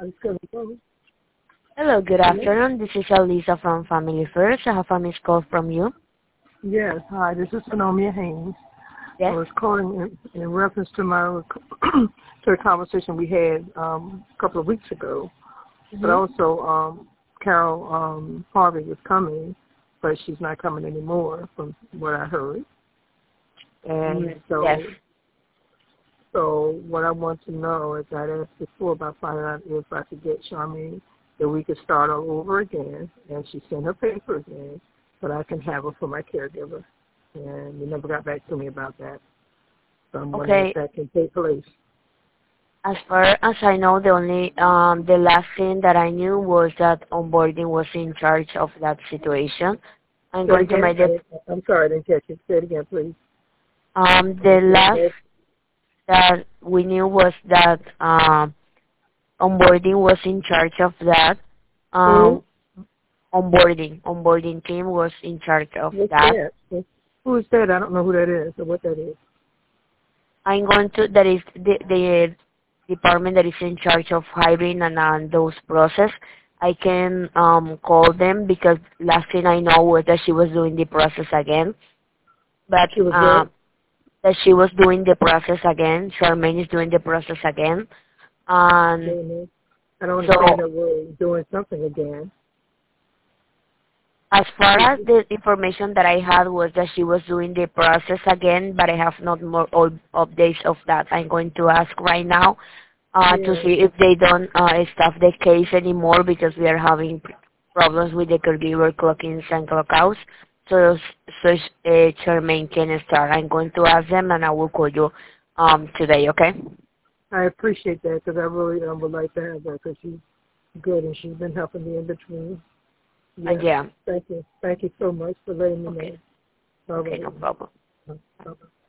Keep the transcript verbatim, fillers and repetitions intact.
I'm going to go. Hello, good Hello? afternoon. This is Elisa from Family First. I have a missed call from you. Yes, hi, this is Sonomia Haynes. I Yes? was calling in, in reference to my to a conversation we had um, a couple of weeks ago. But Mm-hmm. also, um, Carol um, Harvey was coming, but she's not coming anymore from what I heard. And so, Yes. so what I want to know is I asked before about finding out if I could get Charmaine, that we could start all over again, and she sent her paper again, but I can have her for my caregiver. And you never got back to me about that. So I'm wondering if Okay. that can take place. As far as I know, the only, um, the last thing that I knew was that onboarding was in charge of that situation. I'm Say it going to again. make I it, didn't, I'm sorry, I didn't catch it. Say it again, please. um, I the didn't last catch that we knew was that, um, onboarding was in charge of that. Who? Um, onboarding, onboarding team was in charge of What's that. that? Who is that? I don't know who that is or what that is. I'm going to, that is the, the department that is in charge of hiring and uh, those process. I can um, call them because last thing I know was that she was doing the process again. But She was uh, what? that she was doing the process again. Charmaine is doing the process again. And Doing this. I don't understand so that word, doing something again. as far as the information that I had was that she was doing the process again, but I have not more all updates of that. I'm going to ask right now uh, to Yeah. see if they don't uh, staff the case anymore because we are having p- problems with the caregiver clock-ins and clock-outs. So, so uh, Charmaine can start. I'm going to ask them and I will call you um, today, okay? I appreciate that because I really um, would like to have her because she's good and she's been helping me in between. Uh, Yes. yeah. Thank you. Thank you so much for letting me Okay. know. All Okay, right. no problem. Bye-bye.